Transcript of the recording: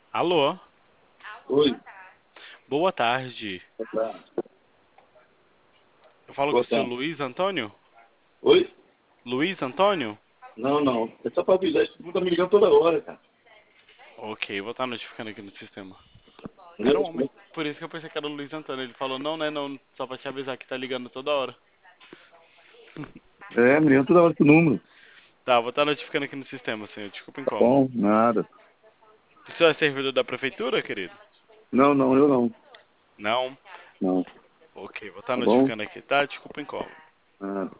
Alô, Oi, boa tarde. boa tarde. Eu falo com o Boa seu tarde. Luiz Antônio? Oi? Luiz Antônio? Não, não. É só pra avisar, esse mundo tá me ligando toda hora, cara. Ok, vou estar notificando aqui no sistema. Era um homem. Eu- Por isso que eu pensei que era o Luiz Antônio. Ele falou, não, né, não, só pra te avisar que tá ligando toda hora. É, me ligando toda hora esse número. Tá, vou estar notificando aqui no sistema, senhor. Desculpa o Tá incômodo. bom, nada. O senhor é servidor da prefeitura, querido? Não, não, eu não. Não? Não. Ok, vou estar Tá bom? notificando aqui, tá? Desculpa o incômodo. Nada.